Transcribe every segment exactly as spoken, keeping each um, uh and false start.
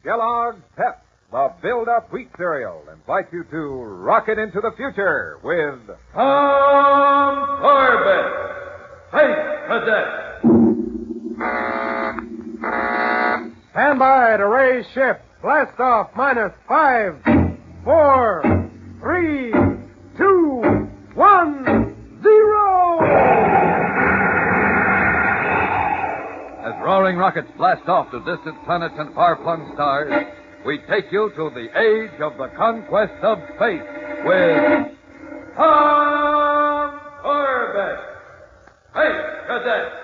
Kellogg's Pep, the build-up wheat cereal, invites you to rocket into the future with Tom Corbett, Space Cadet. Stand by to raise ship. Blast off minus five, four, three, two, one, zero. As roaring rockets blast off to distant planets and far-flung stars, we take you to the age of the conquest of space with Tom Corbett, Space Cadet.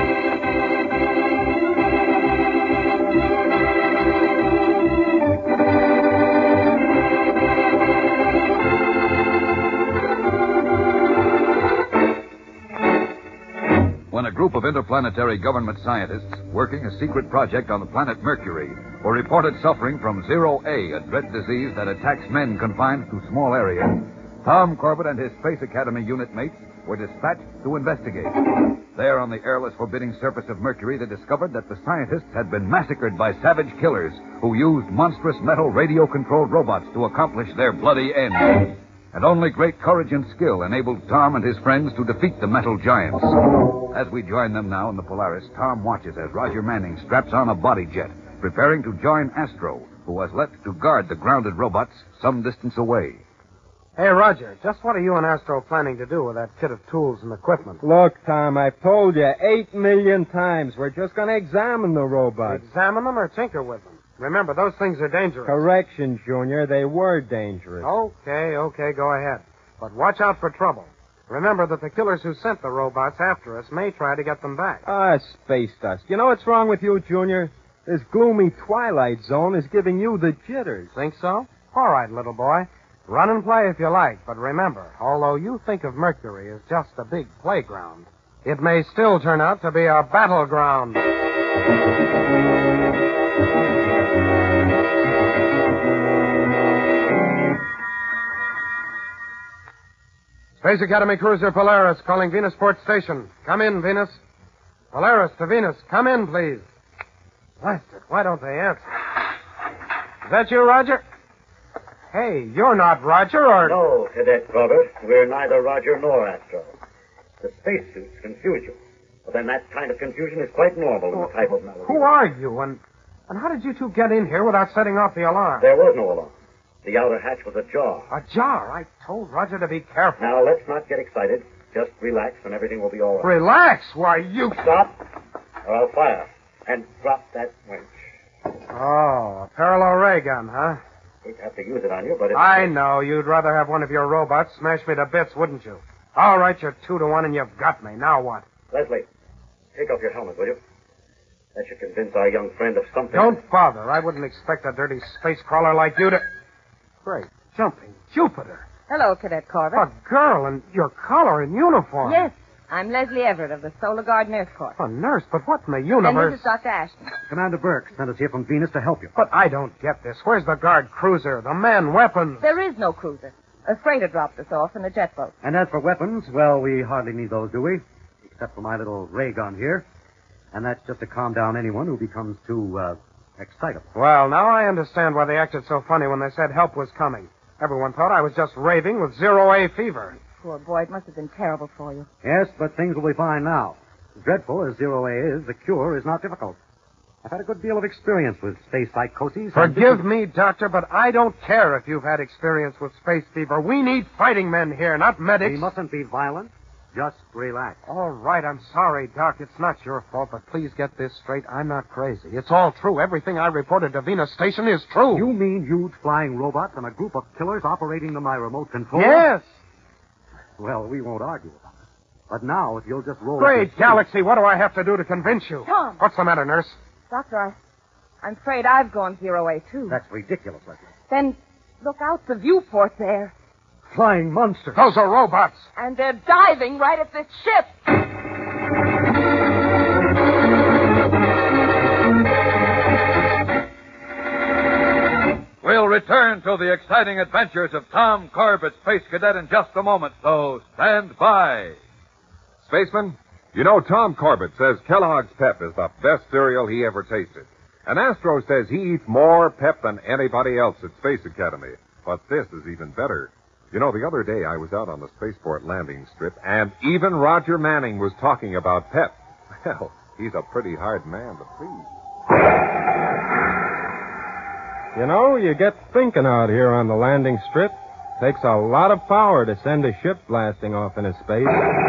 When a group of interplanetary government scientists working a secret project on the planet Mercury were reported suffering from Zero A, a dread disease that attacks men confined to small areas, Tom Corbett and his Space Academy unit mates were dispatched to investigate. There on the airless, forbidding surface of Mercury, they discovered that the scientists had been massacred by savage killers who used monstrous metal radio-controlled robots to accomplish their bloody end. And only great courage and skill enabled Tom and his friends to defeat the metal giants. As we join them now in the Polaris, Tom watches as Roger Manning straps on a body jet, preparing to join Astro, who was left to guard the grounded robots some distance away. Hey, Roger, just what are you and Astro planning to do with that kit of tools and equipment? Look, Tom, I've told you eight million times. We're just going to examine the robots. Examine them or tinker with them? Remember, those things are dangerous. Correction, Junior. They were dangerous. Okay, okay, go ahead. But watch out for trouble. Remember that the killers who sent the robots after us may try to get them back. Ah, space dust. You know what's wrong with you, Junior? This gloomy twilight zone is giving you the jitters. Think so? All right, little boy. Run and play if you like, but remember, although you think of Mercury as just a big playground, it may still turn out to be a battleground. Space Academy Cruiser Polaris calling Venusport Station. Come in, Venus. Polaris to Venus. Come in, please. Blast it. Why don't they answer? Is that you, Roger? Hey, you're not Roger, or... No, Cadet Corbett. We're neither Roger nor Astro. The spacesuits confuse you. But then that kind of confusion is quite normal in the type of melody. Who are you, and, and how did you two get in here without setting off the alarm? There was no alarm. The outer hatch was ajar. Ajar? I told Roger to be careful. Now, let's not get excited. Just relax and everything will be all right. Relax? Why, you... Stop, or I'll fire. And drop that winch. Oh, a parallel ray gun, huh? We'd have to use it on you, but it's... I know. You'd rather have one of your robots smash me to bits, wouldn't you? All right, you're two to one and you've got me. Now what? Leslie, take off your helmet, will you? That should convince our young friend of something. Don't bother. I wouldn't expect a dirty space crawler like you to... Great. Jumping Jupiter. Hello, Cadet Corbett. A girl in your collar and uniform. Yes, I'm Leslie Everett of the Solar Guard Nurse Corps. A nurse? But what in the And universe... this is Doctor Ashton. Commander Burke sent us here from Venus to help you. But I don't get this. Where's the guard cruiser? The men, weapons? There is no cruiser. A freighter dropped us off in a jet boat. And as for weapons, well, we hardly need those, do we? Except for my little ray gun here. And that's just to calm down anyone who becomes too, uh, excitable. Well, now I understand why they acted so funny when they said help was coming. Everyone thought I was just raving with zero-A fever. Poor boy, it must have been terrible for you. Yes, but things will be fine now. As dreadful as zero-A is, the cure is not difficult. I've had a good deal of experience with space psychoses. Forgive me, Doctor, but I don't care if you've had experience with space fever. We need fighting men here, not medics. We mustn't be violent. Just relax. All right, I'm sorry, Doc. It's not your fault, but please get this straight. I'm not crazy. It's all true. Everything I reported to Venus Station is true. You mean huge flying robots and a group of killers operating them by remote control? Yes. Well, we won't argue about it. But now, if you'll just roll... Great Galaxy, what do I have to do to convince you? Tom. What's the matter, nurse? Doctor, I, I'm afraid I've gone zero-A, too. That's ridiculous, Leslie. Then look out the viewport there. Flying monsters. Those are robots. And they're diving right at this ship. We'll return to the exciting adventures of Tom Corbett, Space Cadet, in just a moment, so stand by. Spaceman, you know Tom Corbett says Kellogg's Pep is the best cereal he ever tasted. And Astro says he eats more pep than anybody else at Space Academy. But this is even better. You know, the other day I was out on the spaceport landing strip, and even Roger Manning was talking about pep. Well, he's a pretty hard man to please. You know, you get thinking out here on the landing strip. Takes a lot of power to send a ship blasting off into space.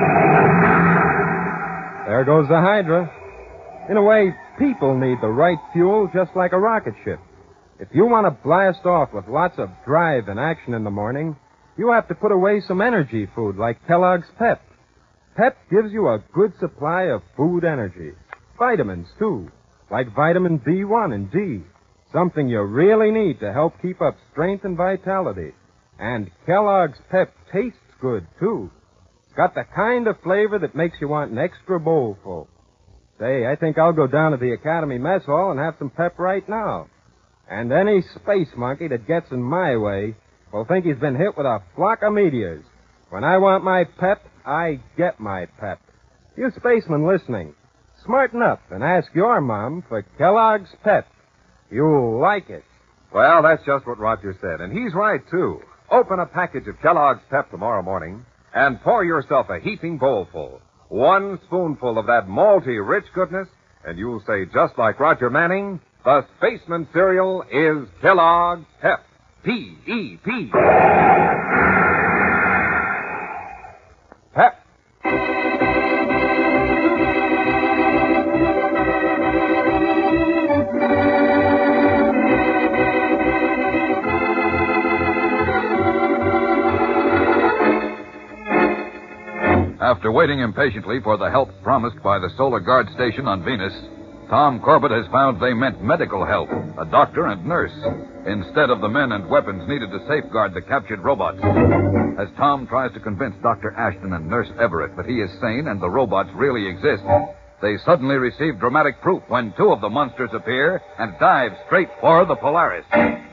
There goes the Hydra. In a way, people need the right fuel just like a rocket ship. If you want to blast off with lots of drive and action in the morning, you have to put away some energy food like Kellogg's Pep. Pep gives you a good supply of food energy. Vitamins, too, like vitamin B one and D. Something you really need to help keep up strength and vitality. And Kellogg's Pep tastes good, too. It's got the kind of flavor that makes you want an extra bowlful. Say, I think I'll go down to the Academy mess hall and have some pep right now. And any space monkey that gets in my way will think he's been hit with a flock of meteors. When I want my pep, I get my pep. You spacemen listening, smarten up and ask your mom for Kellogg's Pep. You'll like it. Well, that's just what Roger said, and he's right, too. Open a package of Kellogg's Pep tomorrow morning and pour yourself a heaping bowlful. One spoonful of that malty rich goodness, and you'll say just like Roger Manning, the spaceman cereal is Kellogg's Pep. P E P. Pep. After waiting impatiently for the help promised by the Solar Guard station on Venus, Tom Corbett has found they meant medical help, a doctor and nurse, instead of the men and weapons needed to safeguard the captured robots. As Tom tries to convince Doctor Ashton and Nurse Everett that he is sane and the robots really exist, they suddenly receive dramatic proof when two of the monsters appear and dive straight for the Polaris.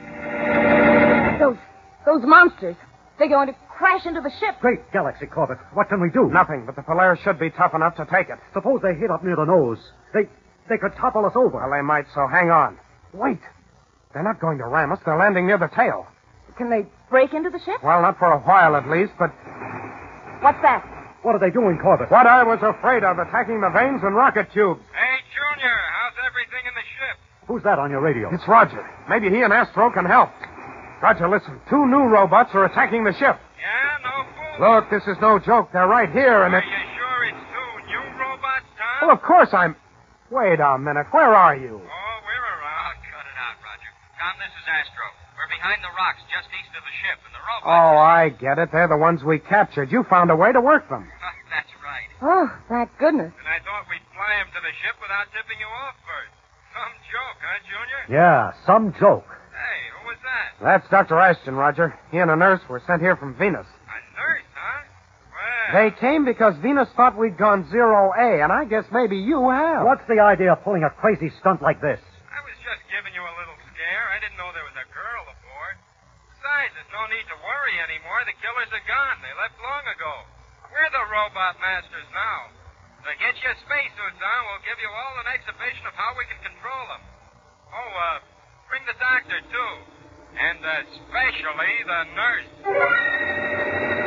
Those, those monsters, they're going to crash into the ship. Great galaxy, Corbett. What can we do? Nothing, but the Polaris should be tough enough to take it. Suppose they hit up near the nose. They they could topple us over. Well, they might, so hang on. Wait. They're not going to ram us. They're landing near the tail. Can they break into the ship? Well, not for a while at least, but What's that? What are they doing, Corbett? what I was afraid of, attacking the vanes and rocket tubes. Hey, Junior, how's everything in the ship? Who's that on your radio? It's Roger. Maybe he and Astro can help. Roger, listen. Two new robots are attacking the ship. Yeah, no fool. Look, this is no joke. They're right here, and Are it... you sure it's two new robots, Tom? Well, of course I'm... Wait a minute. Where are you? Oh, we're around. Oh, cut it out, Roger. Tom, this is Astro. We're behind the rocks just east of the ship, and the robots... Oh, I get it. They're the ones we captured. You found a way to work them. That's right. Oh, thank goodness. And I thought we'd fly him to the ship without tipping you off first. Some joke, huh, Junior? Yeah, some joke. Hey, who was that? That's Doctor Ashton, Roger. He and a nurse were sent here from Venus. A nurse, huh? Well... They came because Venus thought we'd gone zero A, and I guess maybe you have. What's the idea of pulling a crazy stunt like this? I was just giving you a little scare. I didn't know there was a girl aboard. Besides, there's no need to worry anymore. The killers are gone. They left long ago. We're the robot masters now. So get your spacesuits on. We'll give you all an exhibition of how we can control them. Oh, uh, bring the doctor, too. And especially the nurse.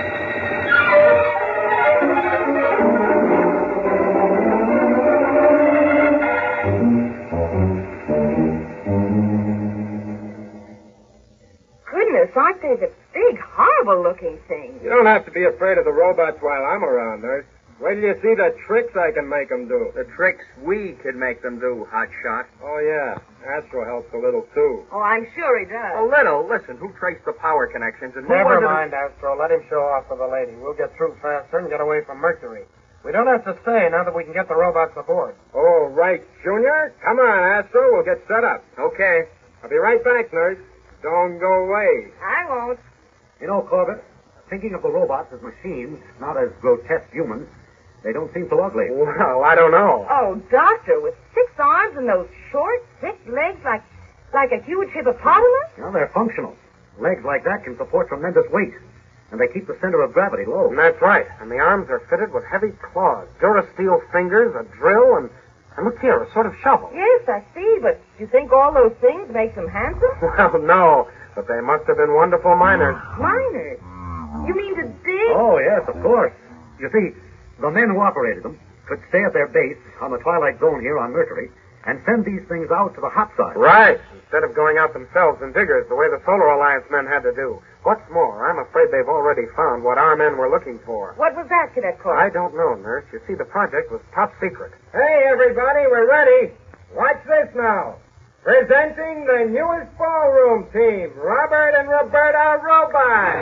Goodness, aren't they the big, horrible-looking things? You don't have to be afraid of the robots while I'm around, Nurse. Wait till you see the tricks I can make them do. The tricks we could make them do, Hotshot. Oh, yeah. Astro helps a little, too. Oh, I'm sure he does. A little. Listen, who traced the power connections and who Never was it- mind, Astro. Let him show off with the lady. We'll get through faster and get away from Mercury. We don't have to stay now that we can get the robots aboard. Oh, right, Junior. Come on, Astro. We'll get set up. Okay. I'll be right back, Nurse. Don't go away. I won't. You know, Corbett, thinking of the robots as machines, not as grotesque humans, they don't seem so ugly. Well, I don't know. Oh, Doctor, with six arms and those short, thick legs like like a huge hippopotamus? You know, they're functional. Legs like that can support tremendous weight, and they keep the center of gravity low. And that's right. And the arms are fitted with heavy claws, Durasteel fingers, a drill, and And look here, a sort of shovel. Yes, I see, but do you think all those things make them handsome? Well, no, but they must have been wonderful miners. Miners? You mean to dig? Oh, yes, of course. You see, the men who operated them could stay at their base on the twilight zone here on Mercury and send these things out to the hot side. Right, instead of going out themselves in diggers the way the Solar Alliance men had to do. What's more, I'm afraid they've already found what our men were looking for. What was that, Cadet Clark? I don't know, Nurse. You see, the project was top secret. Hey, everybody, we're ready. Watch this now. Presenting the newest ballroom team, Robert and Roberta Robot.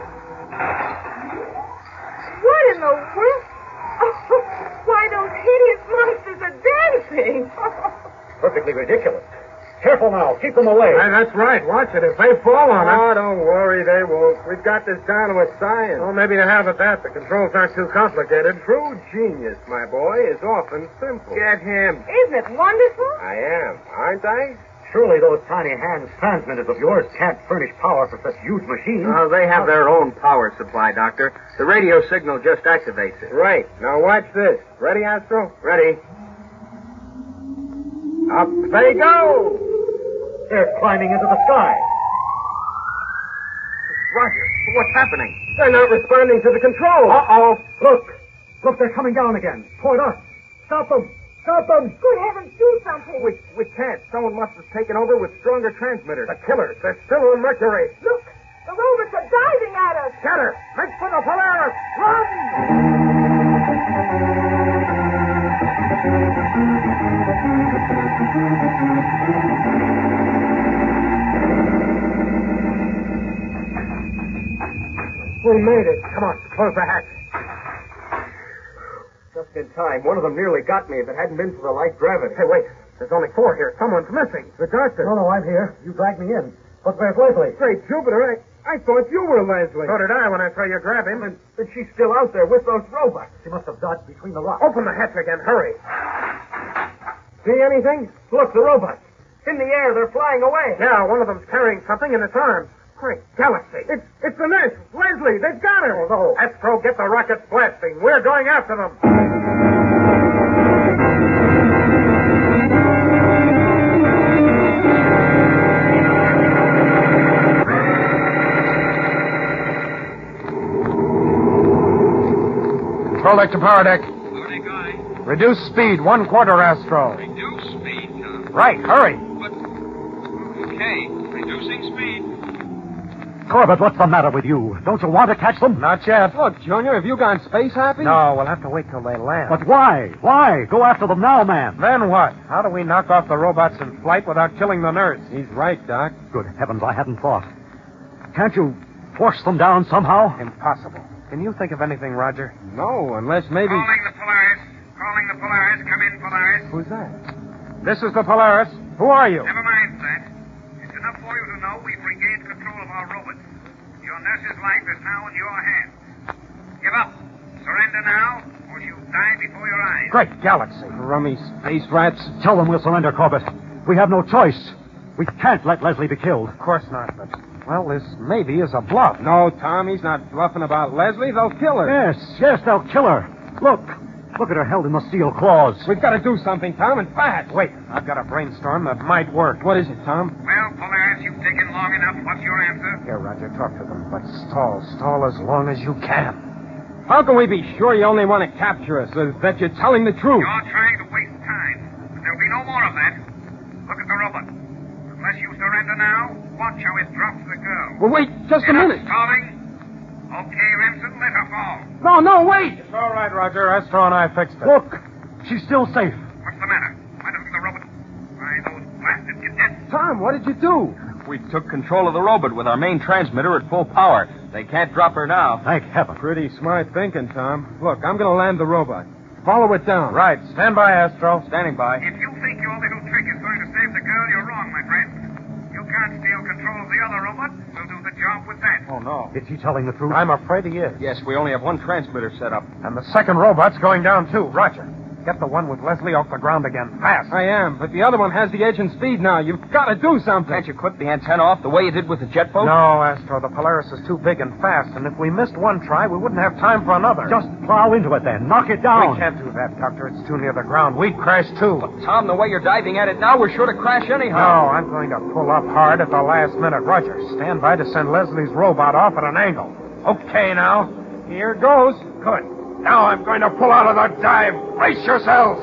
What in the world? Oh, why, those hideous monsters are dancing. Perfectly ridiculous. Careful now. Keep them away. Hey, that's right. Watch it. If they fall on us... Oh, don't worry, they won't. We've got this down to a science. Well, maybe you have at that. The controls aren't too complicated. True genius, my boy, is often simple. Get him. Isn't it wonderful? I am, aren't I? Surely those tiny hand transmitters of yours can't furnish power for such huge machines. Oh, they have their own power supply, Doctor. The radio signal just activates it. Right. Now watch this. Ready, Astro? Ready. Up they go! They're climbing into the sky. Roger, what's happening? They're not responding to the controls. Uh-oh. Look. Look, they're coming down again. Toward us. Stop them. Stop them. Good heavens, do something. We, we can't. Someone must have taken over with stronger transmitters. The killers. They're still on Mercury. Look, the robots are diving at us. Scatter. Make for the Polaris. Run! We made it. Come on, close the hatch. Just in time. One of them nearly got me if it hadn't been for the light gravity. Hey, wait. There's only four here. Someone's missing. The doctor. No, no, I'm here. You dragged me in. But where's Leslie? Great Jupiter, I, I thought you were Leslie. So did I when I saw you grab him. And, and she's still out there with those robots. She must have dodged between the rocks. Open the hatch again. Hurry. See anything? Look, the robots. In the air, they're flying away. Yeah, one of them's carrying something in its arms. Great galaxy. It's it's the nurse. Leslie, they've got her. Oh, no. Astro, get the rockets blasting. We're going after them. Control deck to power deck. Loading guy. Reduce speed, one quarter, Astro. Reduce speed, Tom. Right, hurry. But, okay, reducing speed. Corbett, what's the matter with you? Don't you want to catch them? Not yet. Look, Junior, have you gone space happy? No, we'll have to wait till they land. But why? Why? Go after them now, man. Then what? How do we knock off the robots in flight without killing the nurse? He's right, Doc. Good heavens, I hadn't thought. Can't you force them down somehow? Impossible. Can you think of anything, Roger? No, unless maybe... Calling the Polaris. Calling the Polaris. Come in, Polaris. Who's that? This is the Polaris. Who are you? Never mind that. It's enough for you to know we've regained control of our robots. Your nurse's life is now in your hands. Give up. Surrender now, or she'll die before your eyes. Great galaxy. Rummy space rats. Tell them we'll surrender, Corbett. We have no choice. We can't let Leslie be killed. Of course not, but, well, this maybe is a bluff. No, Tom, he's not bluffing about Leslie. They'll kill her. Yes, yes, they'll kill her. Look. Look at her held in the steel claws. We've got to do something, Tom, and fast. Wait, I've got a brainstorm that might work. What is it, Tom? Well, Polaris, you've taken long enough. What's your answer? Here, Roger, talk to them, but stall, stall as long as you can. How can we be sure you only want to capture us, or that you're telling the truth? You're trying to waste time. But there'll be no more of that. Look at the robot. Unless you surrender now, watch how it drops the girl. Well, wait just a Enough minute. stalling. Okay, Remsen, let her fall. No, no, wait. It's all right, Roger. Astro and I fixed it. Look, she's still safe. What's the matter? Why doesn't the robot... Why, those blasted cadets... Tom, what did you do? We took control of the robot with our main transmitter at full power. They can't drop her now. Thank heaven. Pretty smart thinking, Tom. Look, I'm going to land the robot. Follow it down. Right. Stand by, Astro. Standing by. If you think your little trick is going to save the girl, you're wrong, my friend. You can't steal control of the other robot. We'll do the job with that. Oh, no. Is he telling the truth? I'm afraid he is. Yes, we only have one transmitter set up. And the second robot's going down, too. Roger. Get the one with Leslie off the ground again, fast. I am, but the other one has the edge and speed now. You've got to do something. Can't you clip the antenna off the way you did with the jet boat? No, Astro, the Polaris is too big and fast, and if we missed one try, we wouldn't have time for another. Just plow into it then. Knock it down. We can't do that, Doctor. It's too near the ground. We'd crash, too. But, Tom, the way you're diving at it now, we're sure to crash anyhow. No, I'm going to pull up hard at the last minute. Roger, stand by to send Leslie's robot off at an angle. Okay, now. Here goes. Good. Now I'm going to pull out of the dive. Brace yourselves.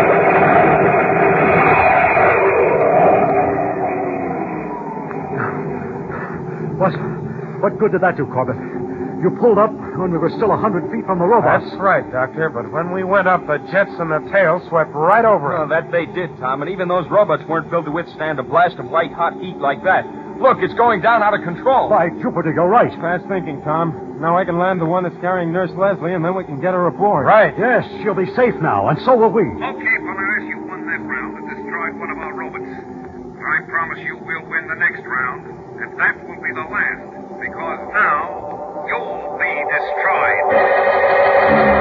What? What good did that do, Corbett? You pulled up when we were still a hundred feet from the robot. That's right, Doctor. But when we went up, the jets and the tail swept right over Well, it. that they did, Tom, and even those robots weren't built to withstand a blast of white-hot heat like that. Look, it's going down out of control. By Jupiter, you're right. Fast thinking, Tom. Now I can land the one that's carrying Nurse Leslie, and then we can get her aboard. Right. Yes, she'll be safe now, and so will we. Okay, Polaris, you won that round and destroyed one of our robots. I promise you we'll win the next round, and that will be the last, because now you'll be destroyed.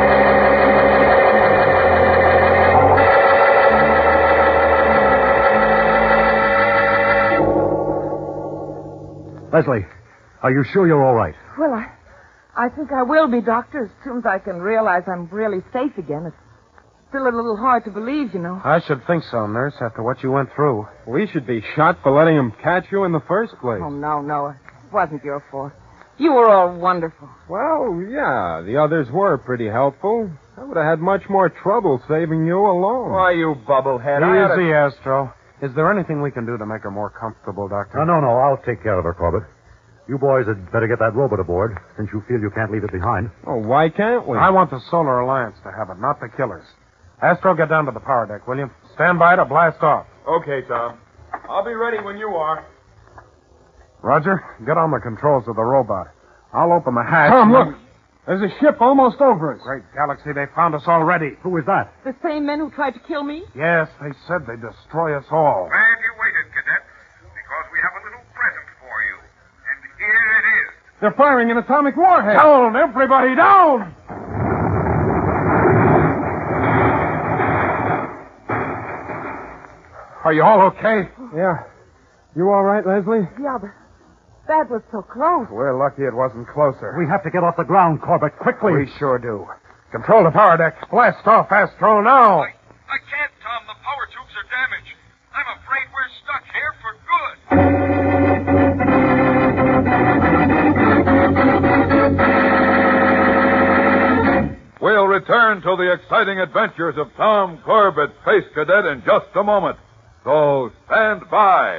Leslie, are you sure you're all right? Well, I, I think I will be, Doctor, as soon as I can realize I'm really safe again. It's still a little hard to believe, you know. I should think so, Nurse, after what you went through. We should be shot for letting him catch you in the first place. Oh, no, no. It wasn't your fault. You were all wonderful. Well, yeah, the others were pretty helpful. I would have had much more trouble saving you alone. Why, you bubblehead. I oughta- Easy, Astro. Is there anything we can do to make her more comfortable, Doctor? No, no, no. I'll take care of her, Corbett. You boys had better get that robot aboard, since you feel you can't leave it behind. Oh, why can't we? I want the Solar Alliance to have it, not the killers. Astro, get down to the power deck, will you? Stand by to blast off. Okay, Tom. I'll be ready when you are. Roger, get on the controls of the robot. I'll open the hatch. Tom, look. There's a ship almost over us. Great galaxy, they found us already. Who is that? The same men who tried to kill me? Yes, they said they'd destroy us all. Glad you waited, cadets, because we have a little present for you. And here it is. They're firing an atomic warhead. Down, everybody, down! Are you all okay? Yeah. You all right, Leslie? Yeah, but that was so close. We're lucky it wasn't closer. We have to get off the ground, Corbett, quickly. We sure do. Control the power deck. Blast off, Astro, now. I, I can't, Tom. The power tubes are damaged. I'm afraid we're stuck here for good. We'll return to the exciting adventures of Tom Corbett, Space Cadet, in just a moment. So stand by.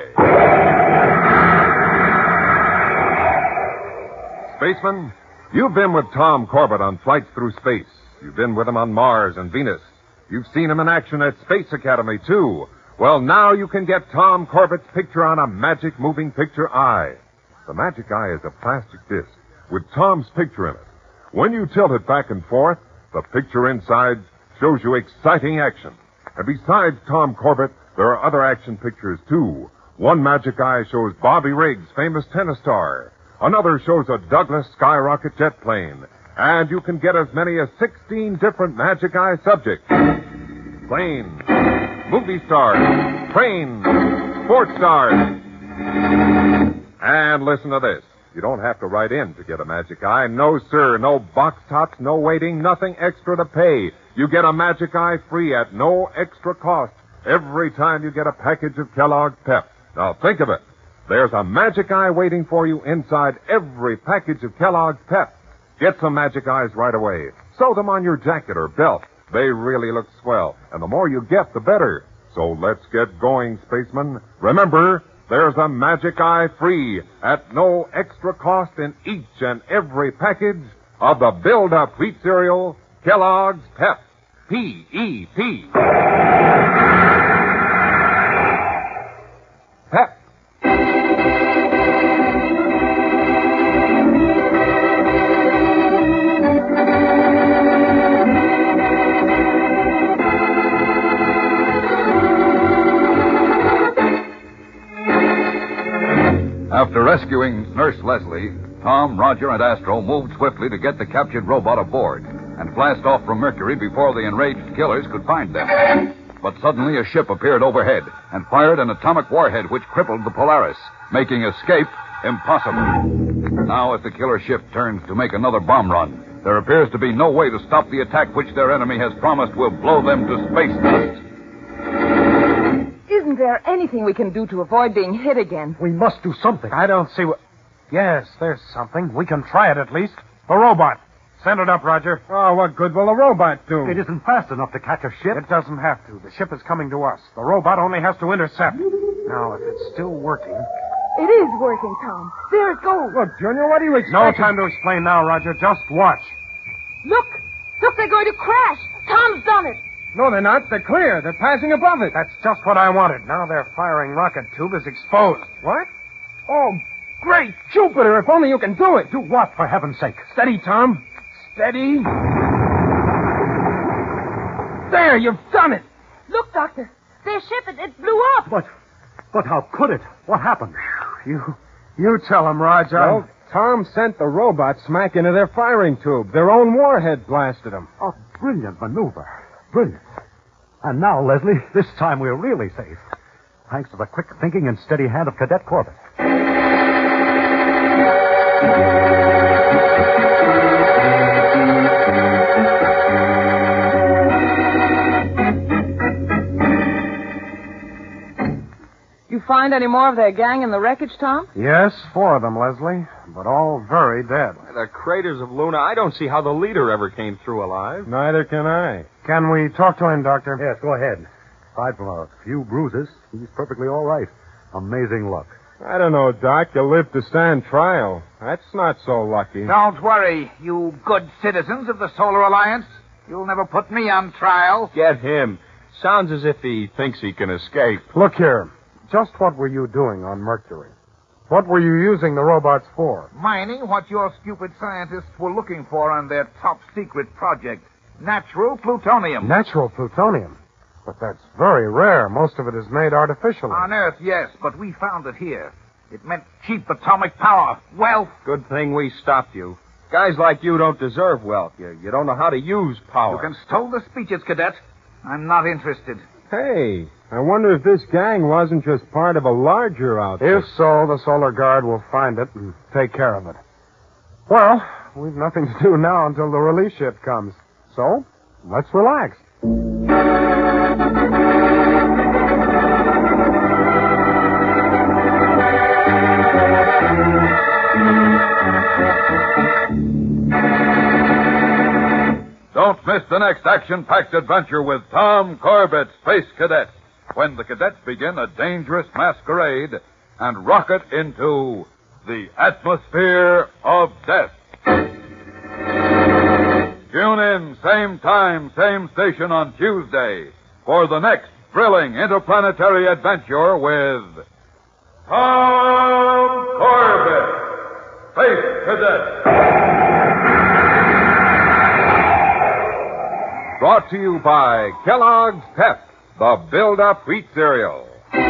Spaceman, you've been with Tom Corbett on flights through space. You've been with him on Mars and Venus. You've seen him in action at Space Academy, too. Well, now you can get Tom Corbett's picture on a magic moving picture eye. The magic eye is a plastic disc with Tom's picture in it. When you tilt it back and forth, the picture inside shows you exciting action. And besides Tom Corbett, there are other action pictures, too. One magic eye shows Bobby Riggs, famous tennis star. Another shows a Douglas skyrocket jet plane. And you can get as many as sixteen different magic eye subjects. Planes, movie stars, trains, sports stars. And listen to this. You don't have to write in to get a magic eye. No, sir. No box tops, no waiting, nothing extra to pay. You get a magic eye free at no extra cost every time you get a package of Kellogg's Pep. Now think of it. There's a magic eye waiting for you inside every package of Kellogg's Pep. Get some magic eyes right away. Sew them on your jacket or belt. They really look swell. And the more you get, the better. So let's get going, spacemen. Remember, there's a magic eye free at no extra cost in each and every package of the Build-Up Wheat Cereal, Kellogg's Pep. P E P. Pep. After rescuing Nurse Leslie, Tom, Roger, and Astro moved swiftly to get the captured robot aboard. and blast off from Mercury before the enraged killers could find them. But suddenly a ship appeared overhead and fired an atomic warhead which crippled the Polaris, making escape impossible. Now, if the killer ship turns to make another bomb run, there appears to be no way to stop the attack which their enemy has promised will blow them to space dust. Isn't there anything we can do to avoid being hit again? We must do something. I don't see what... Yes, there's something. We can try it at least. The robot. Send it up, Roger. Oh, what good will a robot do? It isn't fast enough to catch a ship. It doesn't have to. The ship is coming to us. The robot only has to intercept. Now, if it's still working... It is working, Tom. There it goes. Look, Junior, what do you expect? No time to explain now, Roger. Just watch. Look. Look, they're going to crash. Tom's done it. No, they're not. They're clear. They're passing above it. That's just what I wanted. Now their firing rocket tube is exposed. What? Oh, great Jupiter, if only you can do it. Do what, for heaven's sake? Steady, Tom. Steady. There, you've done it. Look, Doctor. Their ship, it, it blew up. But, but how could it? What happened? You, you tell them, Roger. Well, Tom sent the robot smack into their firing tube. Their own warhead blasted them. A brilliant maneuver. Brilliant. And now, Leslie, this time we're really safe. Thanks to the quick thinking and steady hand of Cadet Corbett. You find any more of their gang in the wreckage, Tom? Yes, four of them, Leslie, but all very dead. The craters of Luna, I don't see how the leader ever came through alive. Neither can I. Can we talk to him, Doctor? Yes, go ahead. Aside from a few bruises, he's perfectly all right. Amazing luck. I don't know, Doc. You'll live to stand trial. That's not so lucky. Don't worry, you good citizens of the Solar Alliance. You'll never put me on trial. Get him. Sounds as if he thinks he can escape. Look here. Just what were you doing on Mercury? What were you using the robots for? Mining what your stupid scientists were looking for on their top secret project. Natural plutonium. Natural plutonium? But that's very rare. Most of it is made artificially. On Earth, yes, but we found it here. It meant cheap atomic power, wealth. Good thing we stopped you. Guys like you don't deserve wealth. You, you don't know how to use power. You can stow the speeches, Cadet. I'm not interested. Hey, I wonder if this gang wasn't just part of a larger outfit. If so, the Solar Guard will find it and take care of it. Well, we've nothing to do now until the release ship comes. So, let's relax. Don't miss the next action-packed adventure with Tom Corbett, Space Cadet, when the cadets begin a dangerous masquerade and rocket into the atmosphere of death. Tune in, same time, same station on Tuesday for the next thrilling interplanetary adventure with Tom Corbett, Space Cadet. Brought to you by Kellogg's Pep, the build-up wheat cereal.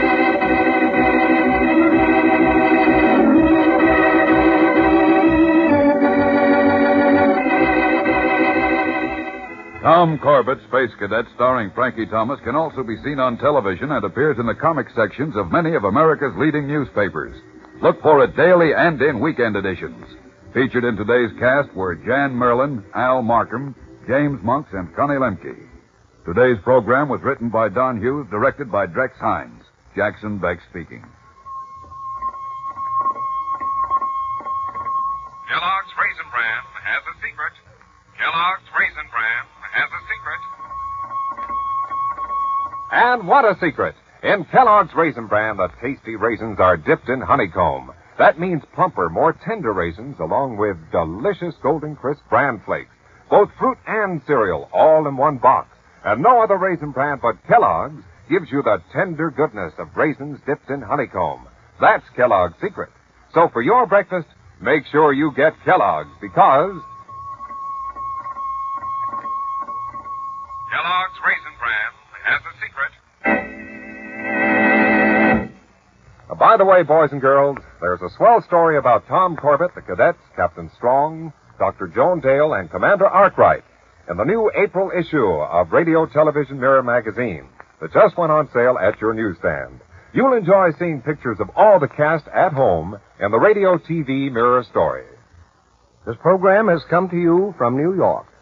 Tom Corbett, Space Cadet, starring Frankie Thomas, can also be seen on television and appears in the comic sections of many of America's leading newspapers. Look for it daily and in weekend editions. Featured in today's cast were Jan Merlin, Al Markham, James Monks, and Connie Lemke. Today's program was written by Don Hughes, directed by Drex Hines. Jackson Beck speaking. Kellogg's Raisin Bran has a secret. Kellogg's Raisin Bran has a secret. And what a secret! In Kellogg's Raisin Bran, the tasty raisins are dipped in honeycomb. That means plumper, more tender raisins, along with delicious golden crisp bran flakes. Both fruit and cereal, all in one box. And no other raisin bran but Kellogg's gives you the tender goodness of raisins dipped in honeycomb. That's Kellogg's secret. So for your breakfast, make sure you get Kellogg's, because Kellogg's Raisin Bran has a secret. Uh, by the way, boys and girls, there's a swell story about Tom Corbett, the cadets, Captain Strong, Doctor Joan Dale, and Commander Arkwright in the new April issue of Radio Television Mirror magazine that just went on sale at your newsstand. You'll enjoy seeing pictures of all the cast at home in the Radio T V Mirror story. This program has come to you from New York.